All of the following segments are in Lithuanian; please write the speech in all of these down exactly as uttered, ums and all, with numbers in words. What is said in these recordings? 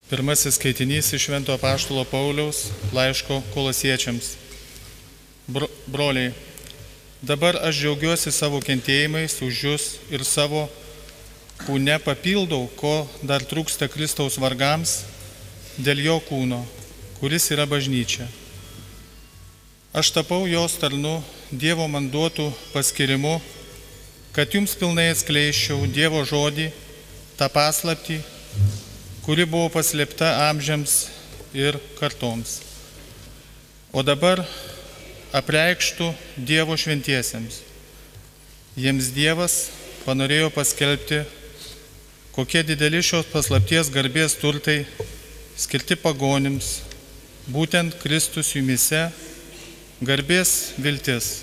Pirmasis skaitinys iš Švento apaštalo Pauliaus laiško Kolosiečiams. Bro, broliai, dabar aš džiaugiuosi savo kentėjimais už jus ir savo kūne papildau, ko dar trūksta Kristaus vargams dėl jo kūno, kuris yra bažnyčia. Aš tapau jos tarnu Dievo man duotų paskirimu, kad jums pilnai atskleisčiau Dievo žodį, tą paslaptį, kuri buvo paslėpta amžiams ir kartoms, o dabar apreikštų Dievo šventiesiems. Jiems Dievas panorėjo paskelbti, kokie dideli šios paslapties garbės turtai skirti pagonims, būtent Kristus jumise, garbės viltis.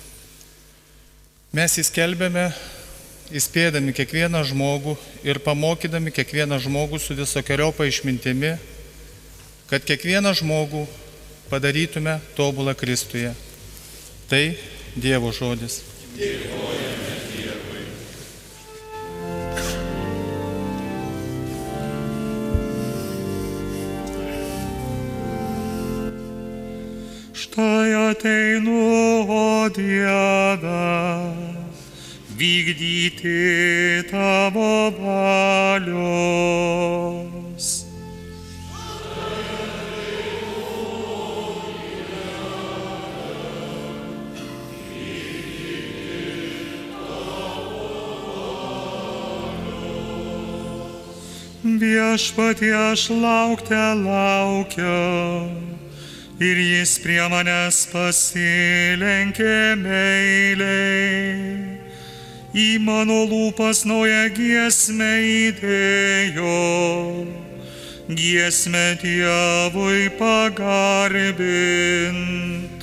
Mes įskelbėme, įspėdami kiekvieną žmogų ir pamokydami kiekvieną žmogų su visokiojopa išmintimi, kad kiekvieną žmogų padarytume tobulą Kristuje. Tai Dievo žodis. Dėkojame Dievui. Štai ateinu, o Dieve, vykdyti tavo valios. Viešpatie, aš laukte laukiu, ir jis prie manęs pasilenkė meiliai. Į mano lūpas naują giesmę įdėjo, giesmę Dievui pagarbint.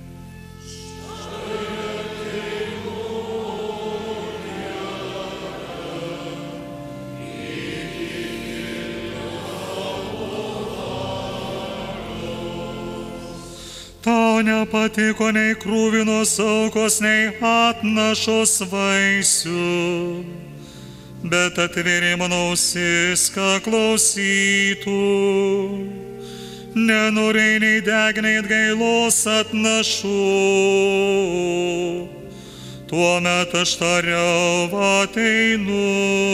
Tau nepatiko nei krūvinos aukos, nei atnašos vaisių, bet atvėrė mano ausis, ką klausytų. Nenorėjai nei deginai atgailos atnašų, tuomet aš tariau ateinu.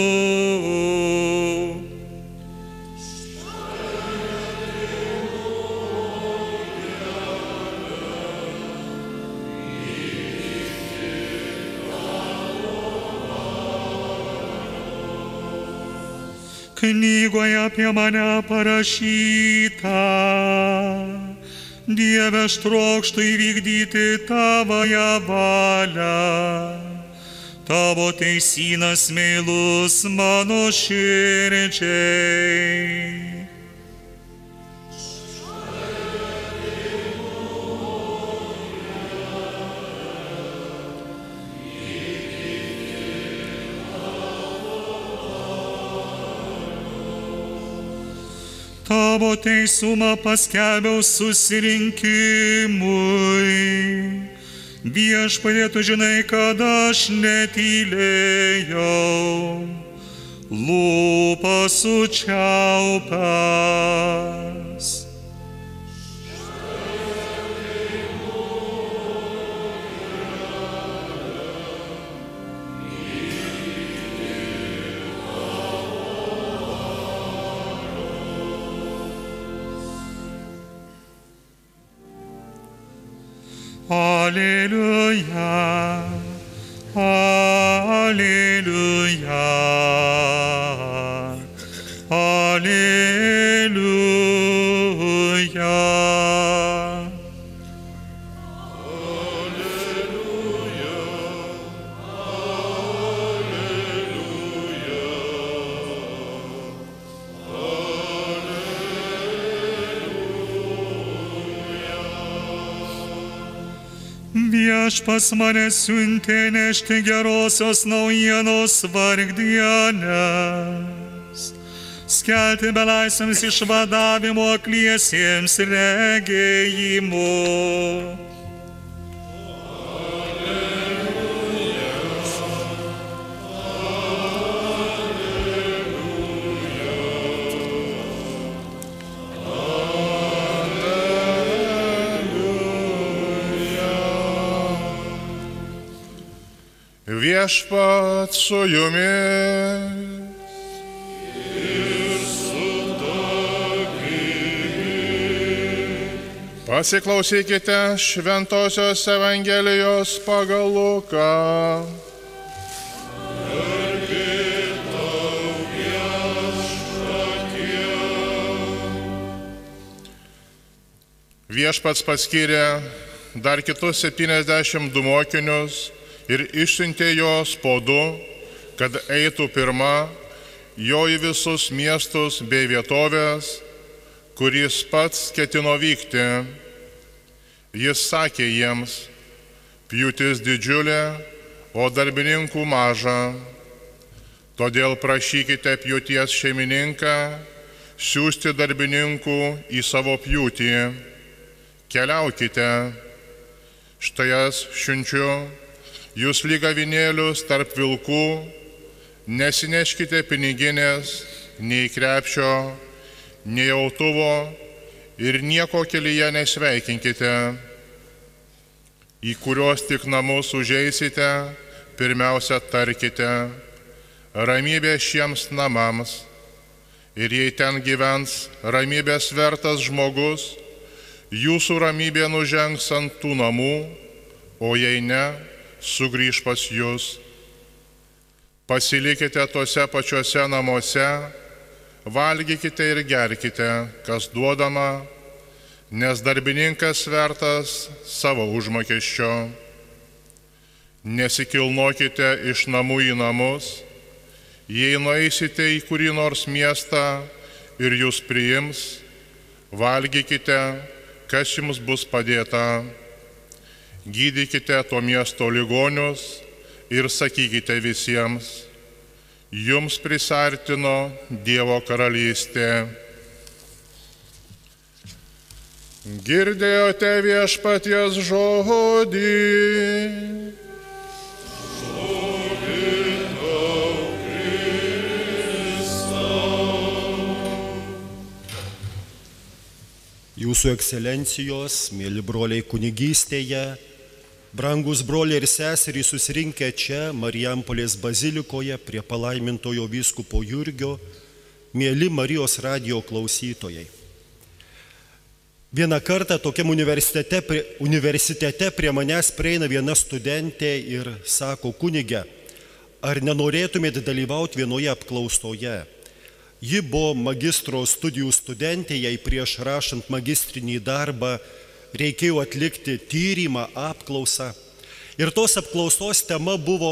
Knygoje apie mane parašyta, Dieve, aš trokštu įvykdyti tavąją valią. Tavo teisynas meilus mano širdžiai. Tavo teisumą paskelbiau susirinkimui. Viešpatie, tu žinai, kad aš netylėjau, lūpas sučiaupęs. Alleluja, alleluja, alleluja. Viešpas mane siuntė nešti gerosios naujienos vargdienės, skelbti belaisviams išvadavimo, akliesiems regėjimo. Viešpat su jumis. Pasiklausykite Šventosios Evangelijos pagal Luką. Viešpats paskyrė dar kitus septyniasdešimt du mokinius ir išsiuntė juos po du, kad eitų pirma jo į visus miestus bei vietovės, kur jis pats ketino vykti. Jis sakė jiems, pjūtis didžiulė, o darbininkų maža. Todėl prašykite pjūties šeimininką siųsti darbininkų į savo pjūtį. Keliaukite, štai aš siunčiu jūs lyg avinėlius tarp vilkų, nesineškite piniginės, nei krepšio, nei autuvo ir nieko kelyje nesveikinkite. Į kuriuos tik namus užeisite, pirmiausia tarkite, ramybė šiems namams. Ir jei ten gyvens ramybės vertas žmogus, jūsų ramybė nužengs ant tų namų, o jei ne, sugrįš pas jūs. Pasilikite tose pačiuose namuose, valgykite ir gerkite, kas duodama, nes darbininkas vertas savo užmokesčio. Nesikilnokite iš namų į namus, jei nueisite į kurį nors miestą ir jūs priims, valgykite, kas jums bus padėta. Gydykite to miesto ligonius ir sakykite visiems, jums prisartino Dievo karalystė. Girdėjote Viešpaties žodį. Jūsų ekscelencijos, mėly broliai kunigystėje, brangus broliai ir seserys susirinkę čia, Marijampolės bazilikoje, prie palaimintojo vyskupo Jurgio, mėly Marijos radijo klausytojai. Vieną kartą tokiam universitete, universitete prie manęs prieina viena studentė ir sako, kunige, ar nenorėtumėte dalyvauti vienoje apklausoje? Ji buvo magistro studijų studentė, jai prieš rašant magistrinį darbą reikėjo atlikti tyrimą, apklausą. Ir tos apklausos tema buvo,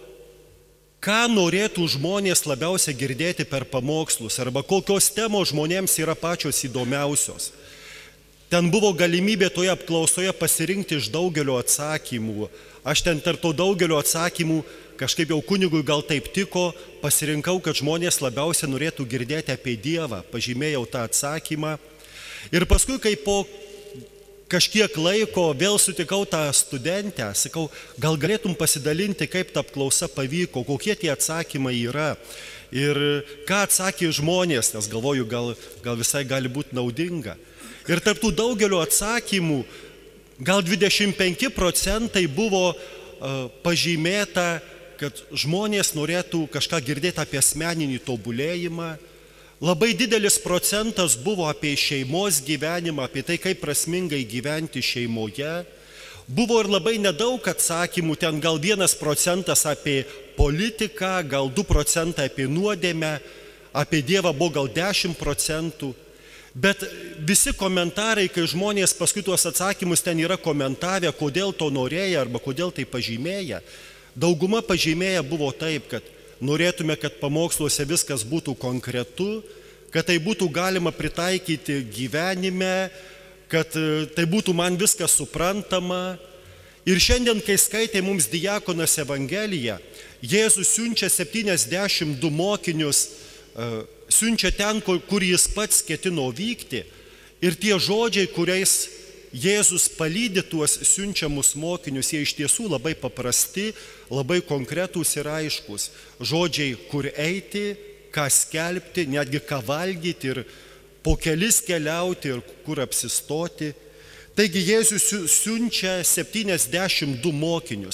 ką norėtų žmonės labiausiai girdėti per pamokslus, arba kokios temos žmonėms yra pačios įdomiausios. Ten buvo galimybė toje apklausoje pasirinkti iš daugelio atsakymų. Aš ten tarp to daugelio atsakymų kažkaip jau kunigui gal taip tiko, pasirinkau, kad žmonės labiausiai norėtų girdėti apie Dievą, pažymėjau tą atsakymą. Ir paskui, kai po kažkiek laiko vėl sutikau tą studentę, sakau, gal galėtum pasidalinti, kaip ta apklausa pavyko, kokie tie atsakymai yra ir ką atsakė žmonės, nes galvoju, gal, gal visai gali būti naudinga. Ir tarp tų daugelio atsakymų gal dvidešimt penki procentai buvo uh, pažymėta, kad žmonės norėtų kažką girdėti apie asmeninį tobulėjimą. Labai didelis procentas buvo apie šeimos gyvenimą, apie tai, kaip prasmingai gyventi šeimoje. Buvo ir labai nedaug atsakymų, ten gal vienas procentas apie politiką, gal du procentai apie nuodėmę, apie Dievą buvo gal dešimt procentų. Bet visi komentarai, kai žmonės paskui tuos atsakymus ten yra komentavę, kodėl to norėjo arba kodėl tai pažymėję, dauguma pažymėję buvo taip, kad norėtume, kad pamoksluose viskas būtų konkretu, kad tai būtų galima pritaikyti gyvenime, kad tai būtų man viskas suprantama. Ir šiandien, kai skaitė mums diakonas Evangeliją, Jėzus siunčia septyniasdešimt du mokinius, siunčia ten, kur jis pats ketino vykti. Ir tie žodžiai, kuriais Jėzus palydi tuos siunčiamus mokinius, jie iš tiesų labai paprasti, labai konkretūs ir aiškus. Žodžiai, kur eiti, ką skelbti, netgi ką valgyti ir po kelis keliauti ir kur apsistoti. Taigi Jėzus siunčia septyniasdešimt du mokinius.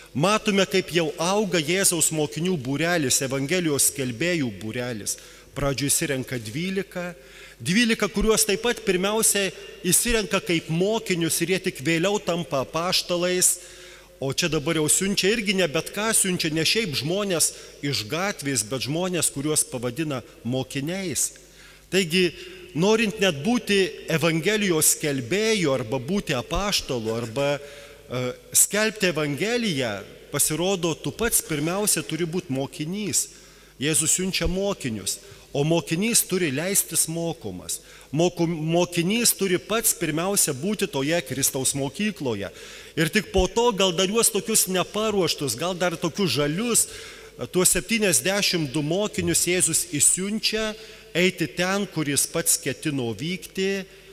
Matome, kaip jau auga Jėzaus mokinių būrelis, Evangelijos skelbėjų būrelis. Pradžioje įsirenka dvylika, dvylika, kuriuos taip pat pirmiausia įsirenka kaip mokinius ir jie tik vėliau tampa apaštalais. O čia dabar jau siunčia irgi ne bet ką, siunčia ne šiaip žmonės iš gatvės, bet žmonės, kuriuos pavadina mokiniais. Taigi, norint net būti Evangelijos skelbėjų arba būti apaštalu arba uh, skelbti Evangeliją, pasirodo, tu pats pirmiausia turi būti mokinys. Jėzus siunčia mokinius, o mokinys turi leistis mokomas. Moku, mokinys turi pats pirmiausia būti toje Kristaus mokykloje. Ir tik po to gal dar juos tokius neparuoštus, gal dar tokius žalius, tuos septyniasdešimt du mokinius Jėzus įsiunčia eiti ten, kur jis pats ketino vykti.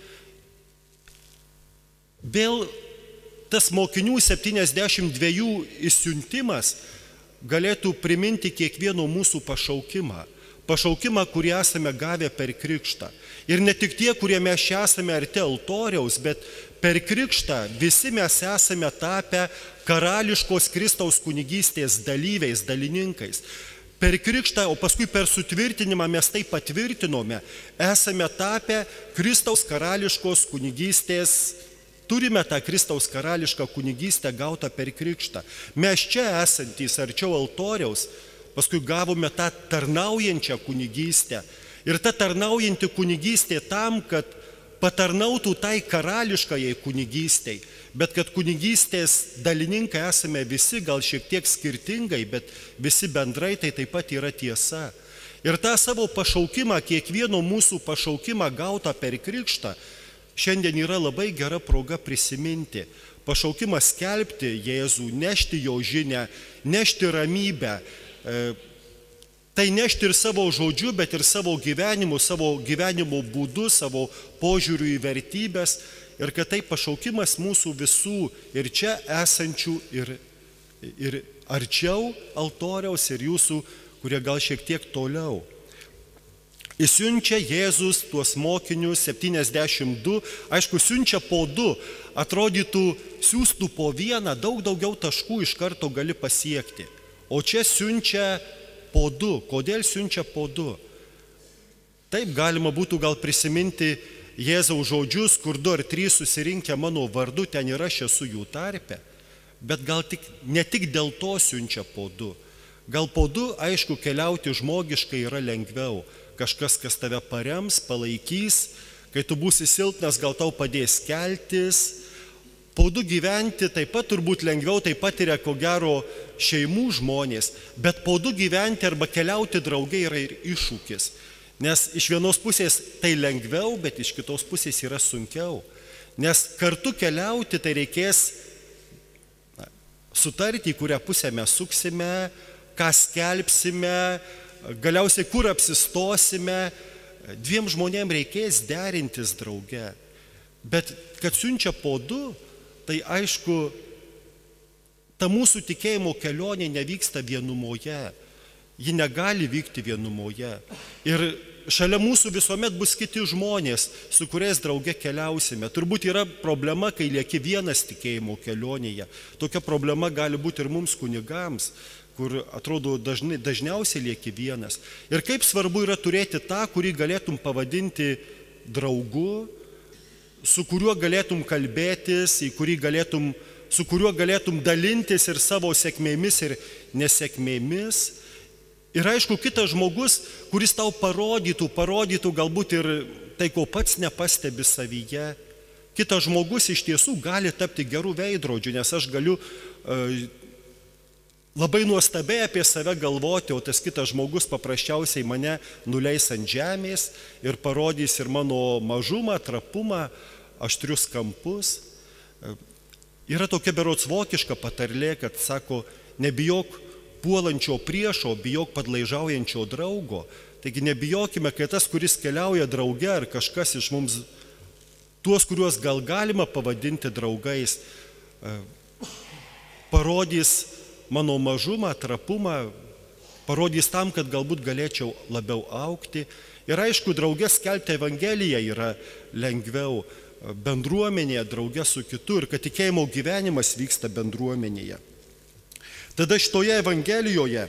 Vėl tas mokinių septyniasdešimt dviejų įsiuntimas galėtų priminti kiekvieno mūsų pašaukimą. Pašaukimą, kurį esame gavę per krikštą. Ir ne tik tie, kurie mes čia esame arti altoriaus, bet per krikštą visi mes esame tapę karališkos Kristaus kunigystės dalyviais, dalininkais. Per krikštą, o paskui per sutvirtinimą mes tai patvirtinome, esame tapę Kristaus karališkos kunigystės, turime tą Kristaus karališką kunigystę gautą per krikštą. Mes čia esantys arčiau altoriaus, paskui gavome tą tarnaujančią kunigystę. Ir ta tarnaujanti kunigystė tam, kad patarnautų tai karališkajai kunigystei, bet kad kunigystės dalininkai esame visi, gal šiek tiek skirtingai, bet visi bendrai, tai taip pat yra tiesa. Ir tą savo pašaukimą, kiekvieno mūsų pašaukimą gautą per krikštą, šiandien yra labai gera proga prisiminti. Pašaukimas skelbti Jėzų, nešti jo žinią, nešti ramybę, tai nešti ir savo žodžiu, bet ir savo gyvenimu, savo gyvenimo būdu, savo požiūriu į vertybės. Ir kad tai pašaukimas mūsų visų ir čia esančių, ir, ir arčiau altoriaus, ir jūsų, kurie gal šiek tiek toliau. Įsiunčia Jėzus tuos mokinius septyniasdešimt du, aišku, siunčia po du, atrodytų siūstų po vieną, daug daugiau taškų iš karto gali pasiekti. O čia siunčia po du. Kodėl siunčia po du? Taip galima būtų gal prisiminti Jėzaus žodžius, kur du ar trys susirinkę mano vardu, ten ir aš esu jų tarpe. Bet gal tik, ne tik dėl to siunčia po du. Gal po du, aišku, keliauti žmogiškai yra lengviau. Kažkas, kas tave parems, palaikys, kai tu būsi silpnas, gal tau padės keltis. Po du gyventi taip pat turbūt lengviau, taip pat yra ko gero šeimų žmonės, bet po du gyventi arba keliauti draugai yra ir iššūkis. Nes iš vienos pusės tai lengviau, bet iš kitos pusės yra sunkiau. Nes kartu keliauti tai reikės na, sutarti, į kurią pusę mes suksime, ką skelbsime, galiausiai kur apsistosime. Dviem žmonėm reikės derintis drauge. Bet kad siunčia po du, tai aišku, ta mūsų tikėjimo kelionė nevyksta vienumoje. Ji negali vykti vienumoje. Ir šalia mūsų visuomet bus kiti žmonės, su kuriais drauge keliausime. Turbūt yra problema, kai lieki vienas tikėjimo kelionėje. Tokia problema gali būti ir mums kunigams, kur atrodo dažnai, dažniausiai lieki vienas. Ir kaip svarbu yra turėti tą, kurį galėtum pavadinti draugu, su kuriuo galėtum kalbėtis, į kurį galėtum, su kuriuo galėtum dalintis ir savo sėkmėmis ir nesėkmėmis. Ir aišku, kitas žmogus, kuris tau parodytų, parodytų galbūt ir tai, ko pats nepastebi savyje. Kitas žmogus iš tiesų gali tapti gerų veidrodžių, nes aš galiu uh, labai nuostabiai apie save galvoti, o tas kitas žmogus paprasčiausiai mane nuleis ant žemės ir parodys ir mano mažumą, trapumą, aštrius kampus. Yra tokia berods vokiška patarlė, kad sako, nebijok puolančio priešo, bijok padlaižaujančio draugo. Taigi nebijokime, kai tas, kuris keliauja drauge, ar kažkas iš mums, tuos, kuriuos gal galima pavadinti draugais, parodys mano mažumą, trapumą, parodys tam, kad galbūt galėčiau labiau augti. Ir aišku, drauge skelbti Evangeliją yra lengviau, bendruomenėje, drauge su kitu, ir kad tikėjimo gyvenimas vyksta bendruomenėje. Tada šitoje Evangelijoje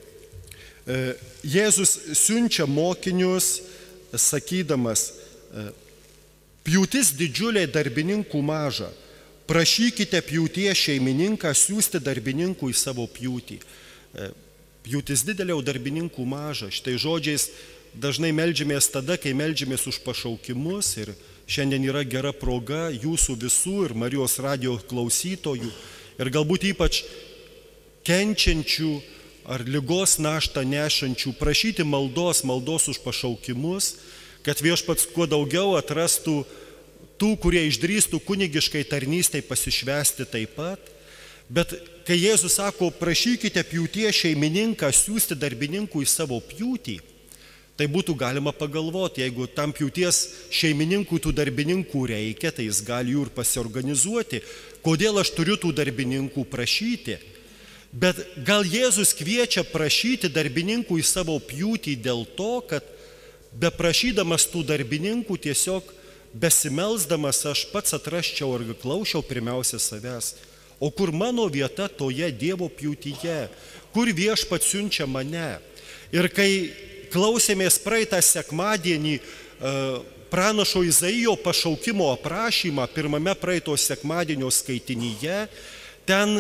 Jėzus siunčia mokinius, sakydamas, pjūtis didžiuliai, darbininkų maža. Prašykite pjūties šeimininką siųsti darbininkų į savo pjūtį. Pjūtis didelė, o darbininkų maža. Štai žodžiais dažnai meldžiamės tada, kai meldžiamės už pašaukimus, ir šiandien yra gera proga jūsų visų ir Marijos radijo klausytojų ir galbūt ypač kenčiančių ar ligos naštą nešančių prašyti maldos, maldos už pašaukimus, kad Viešpats kuo daugiau atrastų tų, kurie išdrįstų kunigiškai tarnystei pasišvęsti taip pat. Bet kai Jėzus sako, prašykite pjūties šeimininką siųsti darbininkų į savo pjūtį, tai būtų galima pagalvoti, jeigu tam pjūties šeimininkų tų darbininkų reikia, tai jis gali jų ir pasiorganizuoti. Kodėl aš turiu tų darbininkų prašyti? Bet gal Jėzus kviečia prašyti darbininkų į savo pjūtį dėl to, kad beprašydamas tų darbininkų tiesiog besimelsdamas aš pats atrasčiau ir klausiau pirmiausia savęs. O kur mano vieta toje Dievo pjūtyje? Kur Viešpats siunčia mane? Ir kai klausėmės praeitą sekmadienį pranašo Izaijo pašaukimo aprašymą pirmame praeito sekmadienio skaitinyje, ten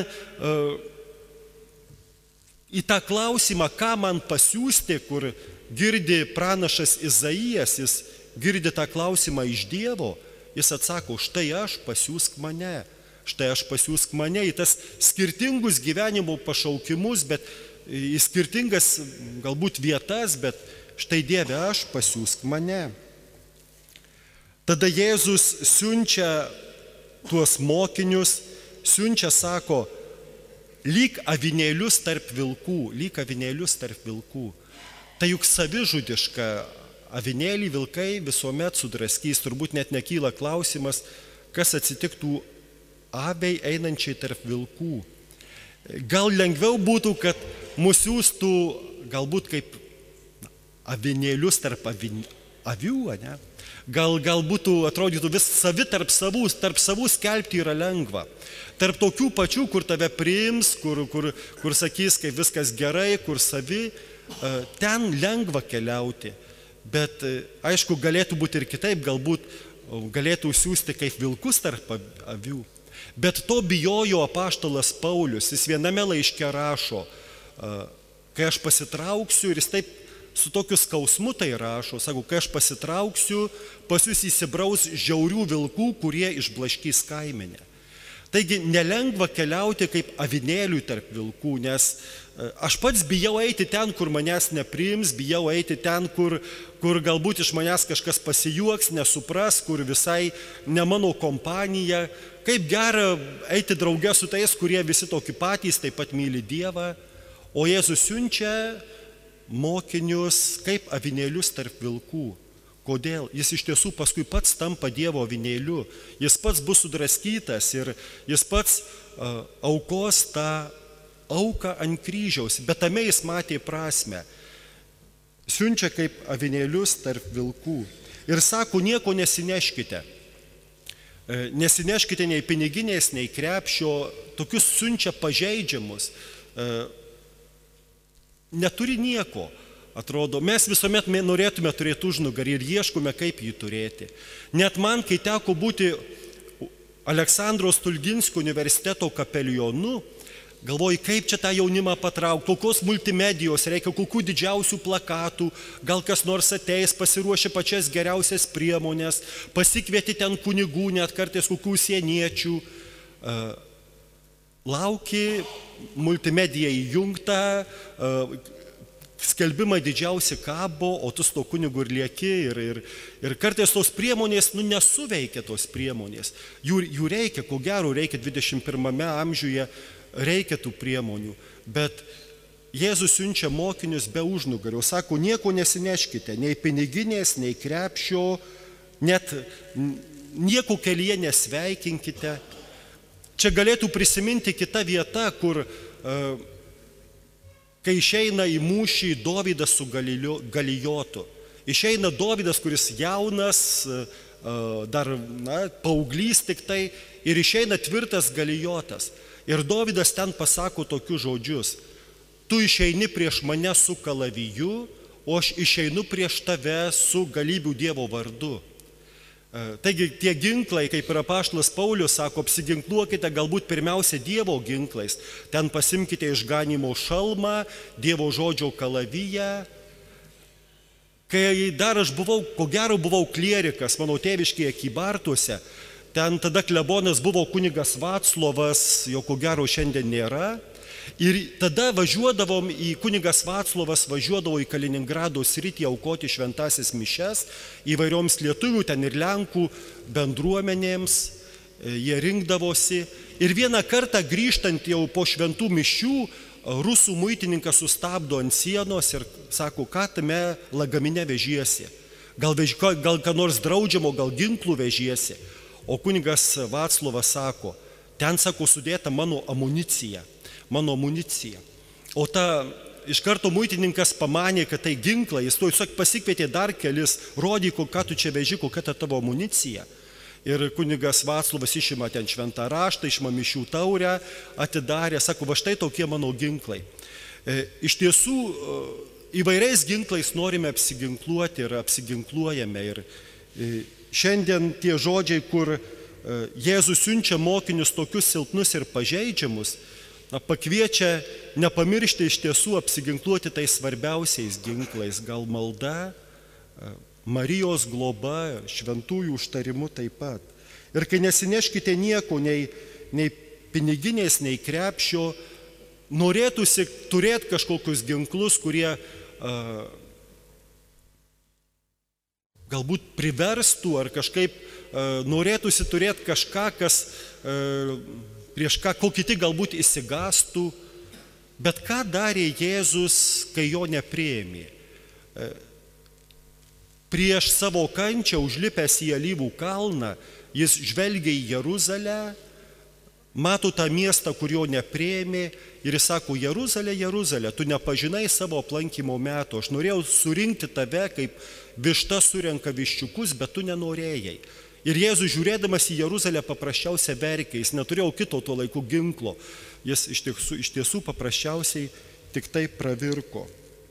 į tą klausimą, ką man pasiųsti, kur girdi pranašas Izaijas, jis girdi tą klausimą iš Dievo, jis atsako, štai aš, pasiųsk mane, štai aš pasiųsk mane į tas skirtingus gyvenimo pašaukimus, bet į skirtingas galbūt vietas, bet štai Dieve aš, pasiųsk mane. Tada Jėzus siunčia tuos mokinius, siunčia, sako, lyg avinėlius tarp vilkų, lyg avinėlius tarp vilkų. Tai juk savižudiška, avinėlį vilkai visuomet sudraskys, turbūt net nekyla klausimas, kas atsitiktų aviai einančiai tarp vilkų. Gal lengviau būtų, kad mus siųstų galbūt kaip avinėlius tarp avin, avių, ne? Gal, gal būtų, atrodytų, vis savi tarp savų, tarp savų skelbti yra lengva. Tarp tokių pačių, kur tave priims, kur, kur, kur sakys, kaip viskas gerai, kur savi, ten lengva keliauti. Bet aišku, galėtų būti ir kitaip, galbūt galėtų siųsti kaip vilkus tarp avių. Bet to bijojo apaštalas Paulius, jis viename laiške rašo, kai aš pasitrauksiu, ir jis taip su tokiu skausmu tai rašo, sako, kai aš pasitrauksiu, pas jūs įsibraus žiaurių vilkų, kurie išblaškys kaimenę. Taigi nelengva keliauti kaip avinėliui tarp vilkų, nes aš pats bijau eiti ten, kur manęs nepriims, bijau eiti ten, kur, kur galbūt iš manęs kažkas pasijuoks, nesupras, kur visai ne mano kompanija. Kaip gera eiti drauge su tais, kurie visi tokie patys, taip pat myli Dievą, o Jėzus siunčia mokinius kaip avinėlius tarp vilkų. Kodėl? Jis iš tiesų paskui pats tampa Dievo avinėliu, jis pats bus sudraskytas ir jis pats uh, aukos tą auką ant kryžiaus, bet tame jis matė prasmę. Siunčia kaip avinėlius tarp vilkų ir sako, nieko nesineškite. E, nesineškite nei piniginės, nei krepšio, tokius siunčia pažeidžiamus. E, neturi nieko. Atrodo, mes visuomet norėtume turėti užnugarį ir ieškome, kaip jį turėti. Net man, kai teko būti Aleksandro Stulginskio universiteto kapelionu, galvoju, kaip čia tą jaunimą patraukti, kokios multimedijos reikia, kokių didžiausių plakatų, gal kas nors ateis, pasiruošia pačias geriausias priemonės, pasikvieti ten kunigų, net kartais kokių sieniečių. Lauki, multimedija įjungta, skelbimai didžiausi kabo, o tu su to kunigu ir lieki. Ir, ir, ir kartais tos priemonės, nu, nesuveikia tos priemonės. Jų, jų reikia, ko gero, reikia dvidešimt pirmame amžiuje, reikia tų priemonių. Bet Jėzus siunčia mokinius be užnugario. Sako, nieko nesineškite, nei piniginės, nei krepšio, net nieko kelyje nesveikinkite. Čia galėtų prisiminti kita vieta, kur uh, kai išeina į mūšį Dovydas su Galijotu. Išeina Dovydas, kuris jaunas, dar na, paauglys tik tai, ir išeina tvirtas Galijotas. Ir Dovydas ten pasako tokius žodžius: tu išeini prieš mane su kalaviju, o aš išeinu prieš tave su galybių Dievo vardu. Taigi tie ginklai, kaip ir apaštalas Paulius sako, apsiginkluokite galbūt pirmiausia Dievo ginklais. Ten pasimkite išganimo šalmą, Dievo žodžio kalaviją. Kai dar aš buvau, ko gero buvau klierikas mano tėviškėje Kybartuose, ten tada klebonas buvo kunigas Vaclovas, jo ko gero šiandien nėra. Ir tada važiuodavom į kunigas Vaclovas, važiuodavo į Kaliningrado sritį aukoti šventasis mišes įvairioms lietuvių, ten ir lenkų bendruomenėms, jie rinkdavosi. Ir vieną kartą grįžtant jau po šventų mišių, rusų muitininkas sustabdo ant sienos ir sako, ką tame lagamine vežiesi. Gal, vež, gal ką nors draudžiamo, gal ginklų vežiesi. O kunigas Vaclovas sako, ten, sako, sudėta mano amunicija. mano amunicija. O ta iš karto muitininkas pamanė, kad tai ginklai, jis to tiesiog pasikvietė dar kelis, rodyk, ką tu čia veži, kokia ta tavo amunicija. Ir kunigas Vaclovas išima ten šventą raštą, išima mišių taurę, atidarė, sako, va štai tokie mano ginklai. E, iš tiesų, įvairiais ginklais norime apsiginkluoti ir apsiginkluojame. Ir e, šiandien tie žodžiai, kur e, Jėzus siunčia mokinius tokius silpnus ir pažeidžiamus, na, pakviečia nepamiršti iš tiesų apsiginkluoti tais svarbiausiais ginklais, gal malda, Marijos globa, šventųjų užtarimu taip pat. Ir kai nesineškite nieko, nei, nei piniginės, nei krepšio, norėtųsi turėti kažkokius ginklus, kurie a, galbūt priverstų ar kažkaip a, norėtųsi turėti kažką, kas a, prieš ką, ko kiti galbūt įsigastų. Bet ką darė Jėzus, kai jo nepriėmė? Prieš savo kančią, užlipęs į Alyvų kalną, jis žvelgia į Jeruzalę, mato tą miestą, kur jo nepriėmė ir jis sako, Jeruzalė, Jeruzalė, tu nepažinai savo aplankymo metų, aš norėjau surinkti tave, kaip višta surenka viščiukus, bet tu nenorėjai. Ir Jėzus žiūrėdamas į Jeruzalę paprasčiausiai verkė, jis neturėjo kito tuo laiku ginklo, jis iš tiesų, iš tiesų paprasčiausiai tik tai pravirko.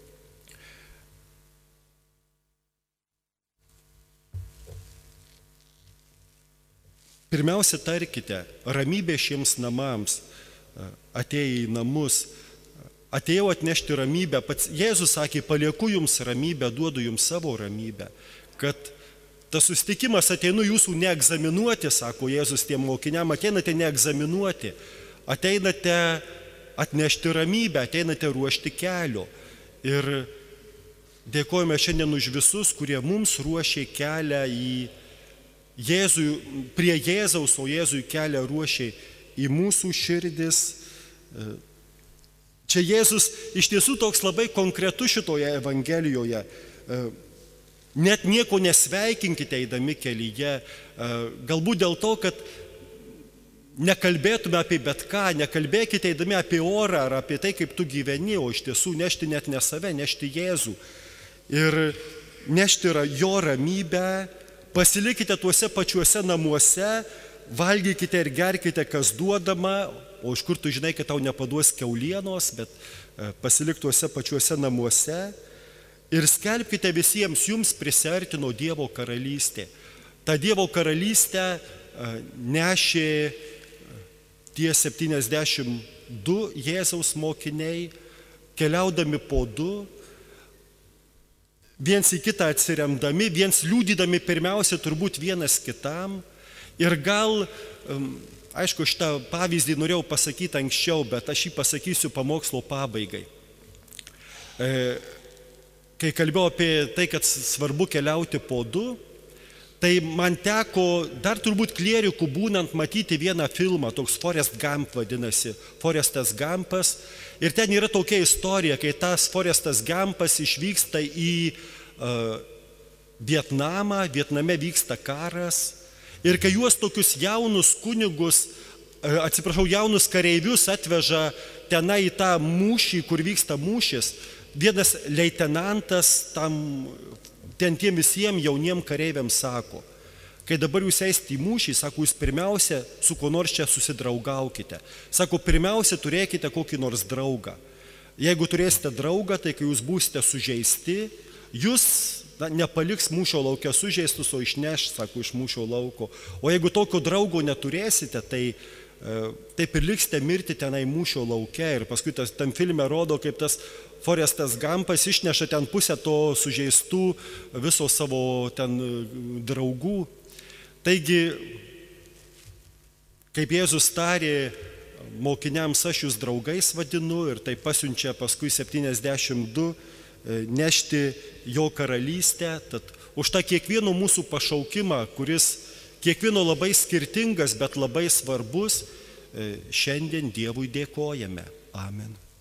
Pirmiausia, tarkite, ramybė šiems namams, atėję į namus, atėjau atnešti ramybę, pats Jėzus sakė, palieku jums ramybę, duodu jums savo ramybę, kad tas susitikimas ateinu jūsų neegzaminuoti, sako Jėzus tiem mokiniam, ateinate neegzaminuoti, ateinate atnešti ramybę, ateinate ruošti kelio. Ir dėkojame šiandien už visus, kurie mums ruošė kelią į Jėzui, prie Jėzaus, o Jėzui kelią ruošė į mūsų širdis. Čia Jėzus iš tiesų toks labai konkretus šitoje Evangelijoje. Net nieko nesveikinkite eidami kelyje, galbūt dėl to, kad nekalbėtume apie bet ką, nekalbėkite eidami apie orą ar apie tai, kaip tu gyveni, o iš tiesų nešti net ne save, nešti Jėzų. Ir nešti jo ramybę, pasilikite tuose pačiuose namuose, valgykite ir gerkite, kas duodama, o iš kur tu žinai, kad tau nepaduos kiaulienos, bet pasilik tuose pačiuose namuose. Ir skelbkite visiems, jums prisiartino Dievo karalystė. Ta Dievo karalystę nešė tie septyniasdešimt du Jėzaus mokiniai, keliaudami po du, viens į kitą atsiremdami, viens liūdydami pirmiausia turbūt vienas kitam. Ir gal, aišku, šitą pavyzdį norėjau pasakyti anksčiau, bet aš jį pasakysiu pamokslo pabaigai. Kai kalbėjau apie tai, kad svarbu keliauti po du, tai man teko dar turbūt klierikų būnant matyti vieną filmą, toks Forrest Gump vadinasi, Forrestas Gumpas. Ir ten yra tokia istorija, kai tas Forrestas Gumpas išvyksta į uh, Vietnamą, Vietname vyksta karas. Ir kai juos tokius jaunus kunigus, uh, atsiprašau, jaunus kareivius atveža tenai į tą mūšį, kur vyksta mūšis, vienas leitenantas tam, ten tiem visiems jauniem kareiviams sako, Kai dabar jūs eisite į mūšį, sako, jūs pirmiausia su kuo nors čia susidraugaukite. Sako, pirmiausia turėkite kokį nors draugą. Jeigu turėsite draugą, tai kai jūs būsite sužeisti, jūs na, nepaliks mūšio laukia sužeistus, o išneš, sako, iš mūšio lauko. O jeigu tokio draugo neturėsite, tai e, taip ir liksite mirti tenai mūšio laukia. Ir paskui tas, tam filme rodo, kaip tas Forestas Gampas išneša ten pusę to sužeistų viso savo ten draugų. Taigi, kaip Jėzus tarė mokiniams, aš jūs draugais vadinu, ir tai pasiunčia paskui septyniasdešimt du nešti jo karalystę. Tad už tą kiekvieno mūsų pašaukimą, kuris kiekvieno labai skirtingas, bet labai svarbus, šiandien Dievui dėkojame. Amen.